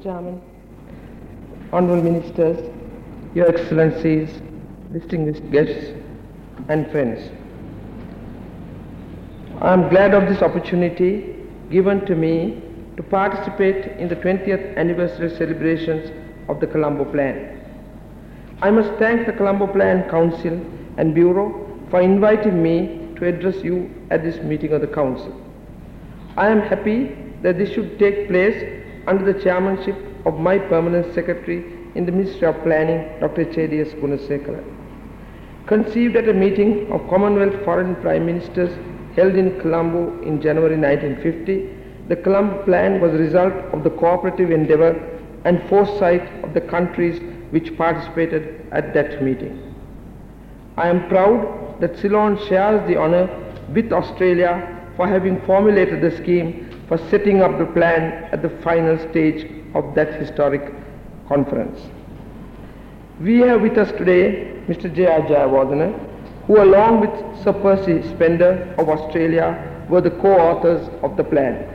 Chairman, Honourable Ministers, Your Excellencies, distinguished guests and friends. I am glad of this opportunity given to me to participate in the 20th anniversary celebrations of the Colombo Plan. I must thank the Colombo Plan Council and Bureau for inviting me to address you at this meeting of the Council. I am happy that this should take place under the chairmanship of my Permanent Secretary in the Ministry of Planning, Dr. H.A.D.S. Gunasekara. Conceived at a meeting of Commonwealth Foreign Prime Ministers held in Colombo in January 1950, the Colombo Plan was a result of the cooperative endeavour and foresight of the countries which participated at that meeting. I am proud that Ceylon shares the honour with Australia for having formulated the scheme for setting up the plan at the final stage of that historic conference. We have with us today Mr. J.R. Jayawardena, who along with Sir Percy Spender of Australia were the co-authors of the plan.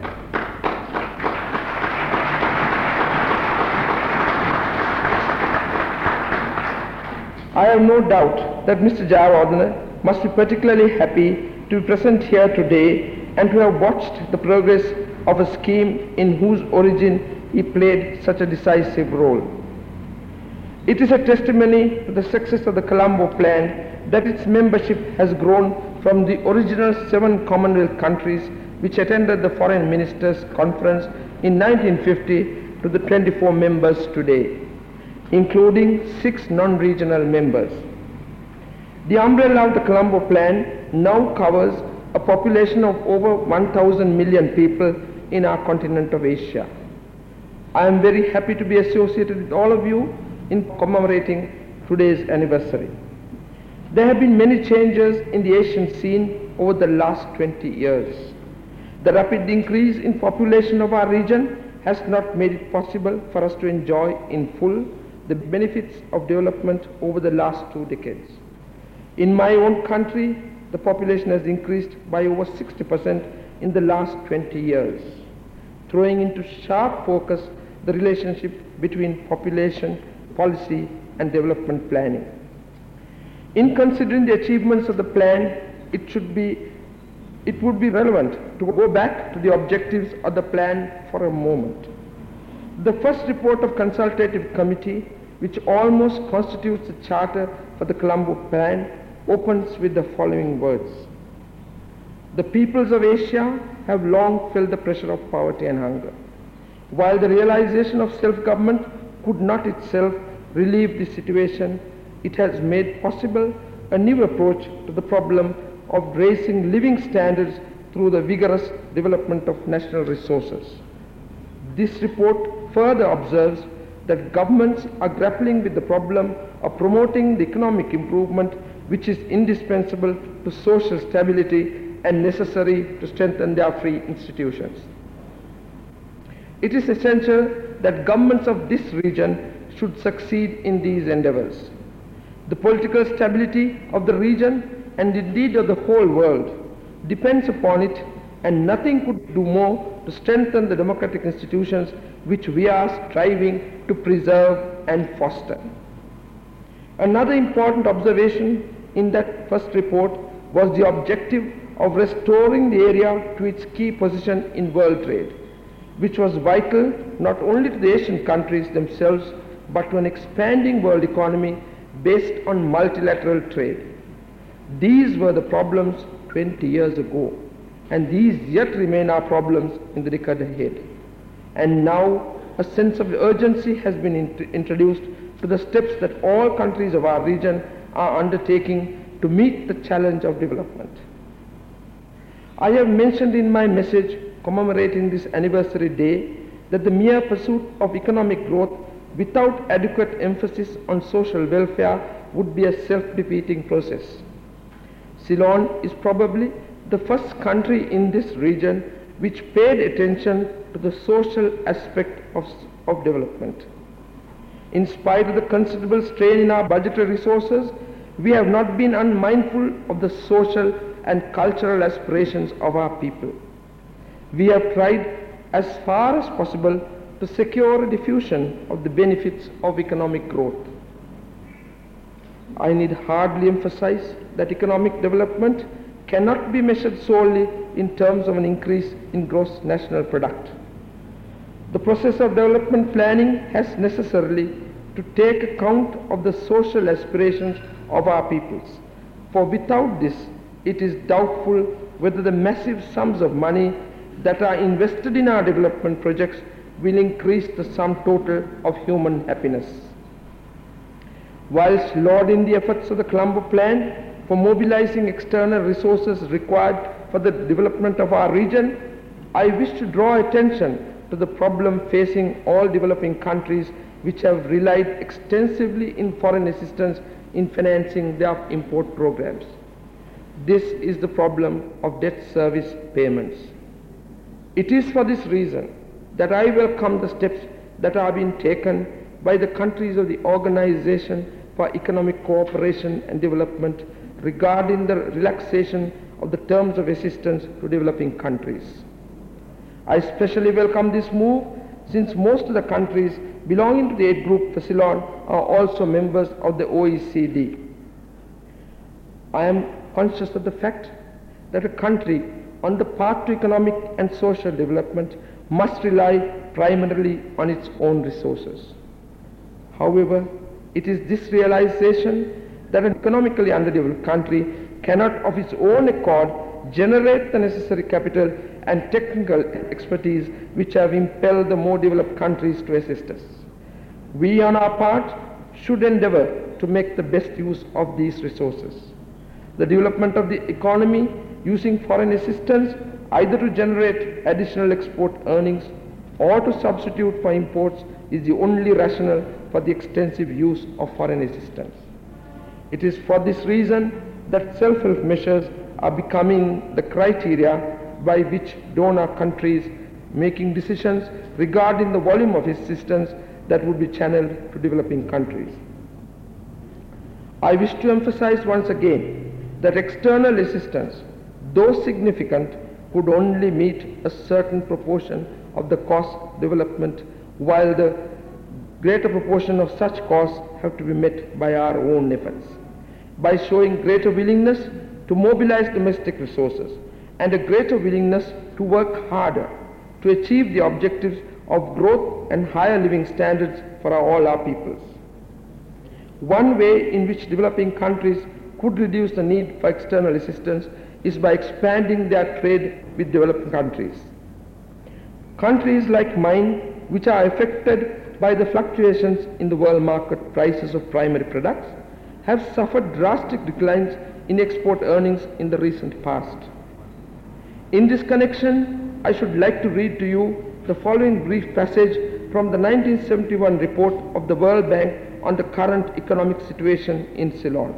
I have no doubt that Mr. Jayawardena must be particularly happy to be present here today and to have watched the progress of a scheme in whose origin he played such a decisive role. It is a testimony to the success of the Colombo Plan that its membership has grown from the original 7 Commonwealth countries which attended the Foreign Ministers' Conference in 1950 to the 24 members today, including 6 non-regional members. The umbrella of the Colombo Plan now covers a population of over 1,000 million people in our continent of Asia. I am very happy to be associated with all of you in commemorating today's anniversary. There have been many changes in the Asian scene over the last 20 years. The rapid increase in population of our region has not made it possible for us to enjoy in full the benefits of development over the last 2 decades. In my own country, the population has increased by over 60% in the last 20 years, throwing into sharp focus the relationship between population, policy and development planning. In considering the achievements of the plan, it would be relevant to go back to the objectives of the plan for a moment. The first report of consultative committee, which almost constitutes the charter for the Colombo Plan, opens with the following words: the peoples of Asia have long felt the pressure of poverty and hunger. While the realization of self-government could not itself relieve the situation, it has made possible a new approach to the problem of raising living standards through the vigorous development of national resources. This report further observes that governments are grappling with the problem of promoting the economic improvement which is indispensable to social stability and necessary to strengthen their free institutions. It is essential that governments of this region should succeed in these endeavors. The political stability of the region and indeed of the whole world depends upon it, and nothing could do more to strengthen the democratic institutions which we are striving to preserve and foster. Another important observation in that first report was the objective of restoring the area to its key position in world trade, which was vital not only to the Asian countries themselves but to an expanding world economy based on multilateral trade. These were the problems 20 years ago, and these yet remain our problems in the decade ahead. And now a sense of urgency has been introduced to the steps that all countries of our region are undertaking to meet the challenge of development. I have mentioned in my message commemorating this anniversary day that the mere pursuit of economic growth without adequate emphasis on social welfare would be a self-defeating process. Ceylon is probably the first country in this region which paid attention to the social aspect of development. In spite of the considerable strain in our budgetary resources, we have not been unmindful of the social and cultural aspirations of our people. We have tried as far as possible to secure a diffusion of the benefits of economic growth. I need hardly emphasize that economic development cannot be measured solely in terms of an increase in gross national product. The process of development planning has necessarily to take account of the social aspirations of our peoples, for without this, it is doubtful whether the massive sums of money that are invested in our development projects will increase the sum total of human happiness. Whilst lauding the efforts of the Colombo Plan for mobilizing external resources required for the development of our region, I wish to draw attention to the problem facing all developing countries which have relied extensively in foreign assistance in financing their import programs. This is the problem of debt service payments. It is for this reason that I welcome the steps that are being taken by the countries of the Organization for Economic Cooperation and Development regarding the relaxation of the terms of assistance to developing countries. I especially welcome this move since most of the countries belonging to the aid group for Ceylon are also members of the OECD. I am conscious of the fact that a country on the path to economic and social development must rely primarily on its own resources. However, it is this realization that an economically underdeveloped country cannot of its own accord generate the necessary capital and technical expertise which have impelled the more developed countries to assist us. We on our part should endeavor to make the best use of these resources. The development of the economy using foreign assistance either to generate additional export earnings or to substitute for imports is the only rationale for the extensive use of foreign assistance. It is for this reason that self-help measures are becoming the criteria by which donor countries making decisions regarding the volume of assistance that would be channeled to developing countries. I wish to emphasize once again that external assistance, though significant, could only meet a certain proportion of the cost of development, while the greater proportion of such costs have to be met by our own efforts. By showing greater willingness to mobilize domestic resources and a greater willingness to work harder to achieve the objectives of growth and higher living standards for all our peoples. One way in which developing countries could reduce the need for external assistance is by expanding their trade with developing countries. Countries like mine, which are affected by the fluctuations in the world market prices of primary products, have suffered drastic declines in export earnings in the recent past. In this connection, I should like to read to you the following brief passage from the 1971 report of the World Bank on the current economic situation in Ceylon.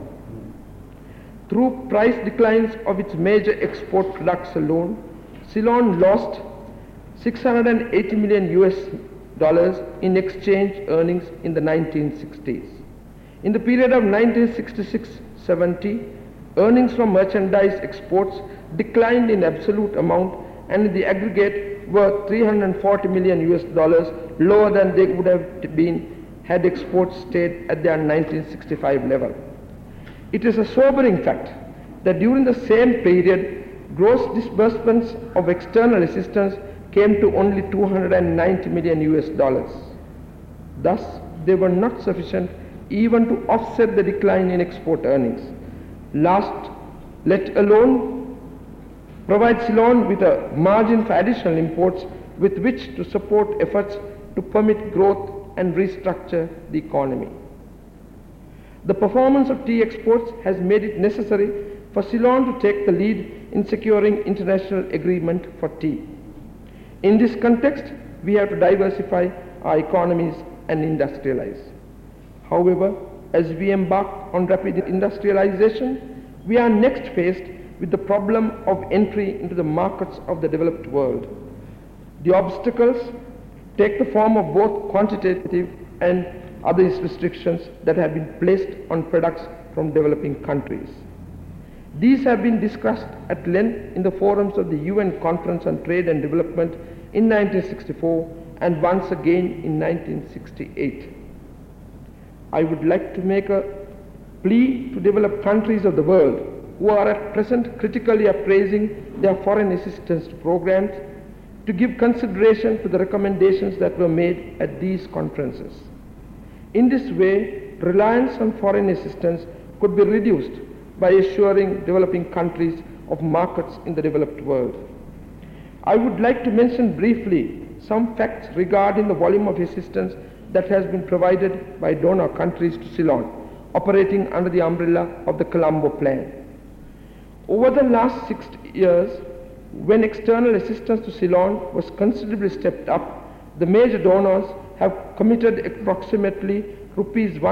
Through price declines of its major export products alone, Ceylon lost $680 million in exchange earnings in the 1960s. In the period of 1966-70, earnings from merchandise exports declined in absolute amount and in the aggregate were $340 million lower than they would have been had exports stayed at their 1965 level. It is a sobering fact that during the same period, gross disbursements of external assistance came to only $290 million. Thus, they were not sufficient even to offset the decline in export earnings. Last, let alone provide Ceylon with a margin for additional imports with which to support efforts to permit growth and restructure the economy. The performance of tea exports has made it necessary for Ceylon to take the lead in securing international agreement for tea. In this context, we have to diversify our economies and industrialize. However, as we embark on rapid industrialization, we are next faced with the problem of entry into the markets of the developed world. The obstacles take the form of both quantitative and other restrictions that have been placed on products from developing countries. These have been discussed at length in the forums of the UN Conference on Trade and Development in 1964 and once again in 1968. I would like to make a plea to developed countries of the world who are at present critically appraising their foreign assistance programs to give consideration to the recommendations that were made at these conferences. In this way, reliance on foreign assistance could be reduced by assuring developing countries of markets in the developed world. I would like to mention briefly some facts regarding the volume of assistance that has been provided by donor countries to Ceylon, operating under the umbrella of the Colombo Plan. Over the last 6 years, when external assistance to Ceylon was considerably stepped up, the major donors have committed approximately rupees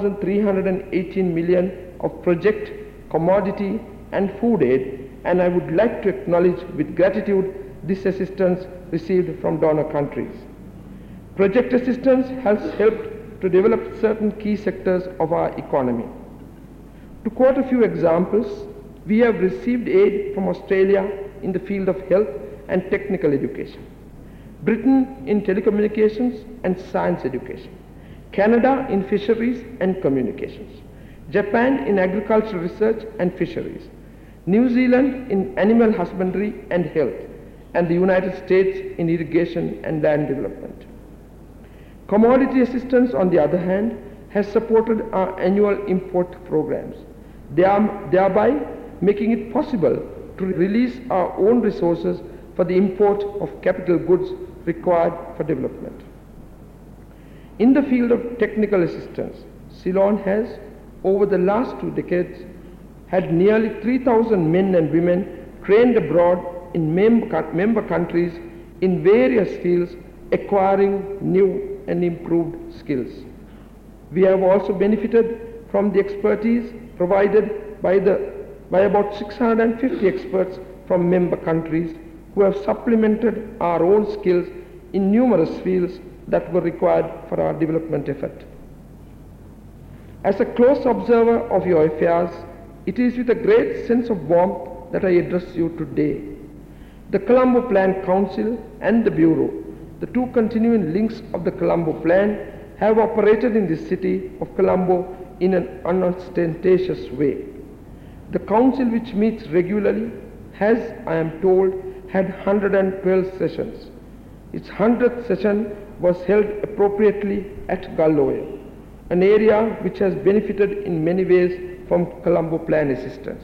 1,318 million of project, commodity and food aid, and I would like to acknowledge with gratitude this assistance received from donor countries. Project assistance has helped to develop certain key sectors of our economy. To quote a few examples, we have received aid from Australia in the field of health and technical education, Britain in telecommunications and science education, Canada in fisheries and communications, Japan in agricultural research and fisheries, New Zealand in animal husbandry and health, and the United States in irrigation and land development. Commodity assistance, on the other hand, has supported our annual import programs, thereby making it possible to release our own resources for the import of capital goods required for development. In the field of technical assistance, Ceylon has, over the last 2 decades, had nearly 3,000 men and women trained abroad in member countries in various fields, acquiring new and improved skills. We have also benefited from the expertise provided by about 650 experts from member countries who have supplemented our own skills in numerous fields that were required for our development effort. As a close observer of your affairs, it is with a great sense of warmth that I address you today. The Colombo Plan Council and the Bureau, the 2 continuing links of the Colombo Plan, have operated in the city of Colombo in an unostentatious way. The council, which meets regularly, has, I am told, had 112 sessions. Its 100th session was held appropriately at Galloya, an area which has benefited in many ways from Colombo Plan assistance.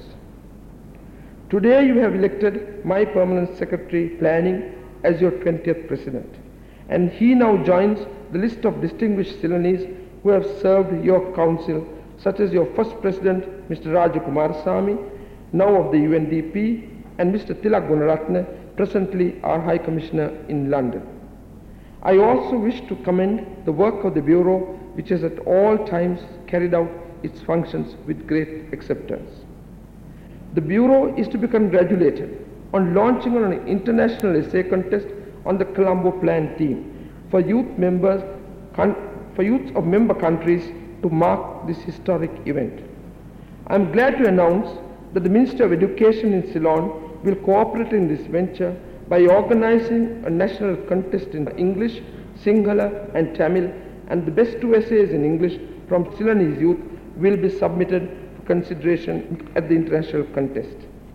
Today you have elected my Permanent Secretary Planning as your 20th President, and he now joins the list of distinguished Ceylonese who have served your council, such as your first President, Mr. Raja Kumarasamy, now of the UNDP, and Mr. Tilak Gunaratne, presently our High Commissioner in London. I also wish to commend the work of the Bureau, which has at all times carried out its functions with great acceptance. The Bureau is to be congratulated on launching an international essay contest on the Colombo Plan theme for youths of member countries to mark this historic event. I am glad to announce that the Minister of Education in Ceylon will cooperate in this venture by organizing a national contest in English, Sinhala and Tamil, and the best 2 essays in English from Ceylonese youth will be submitted for consideration at the international contest.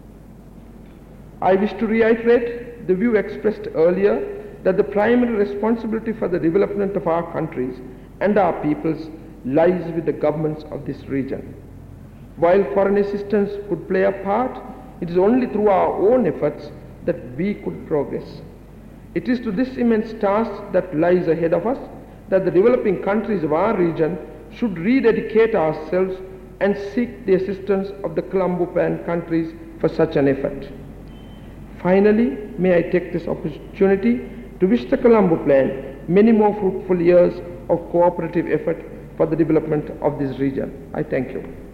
I wish to reiterate the view expressed earlier that the primary responsibility for the development of our countries and our peoples lies with the governments of this region. While foreign assistance could play a part, it is only through our own efforts that we could progress. It is to this immense task that lies ahead of us that the developing countries of our region should rededicate ourselves and seek the assistance of the Colombo Plan countries for such an effort. Finally, may I take this opportunity to wish the Colombo Plan many more fruitful years of cooperative effort for the development of this region. I thank you.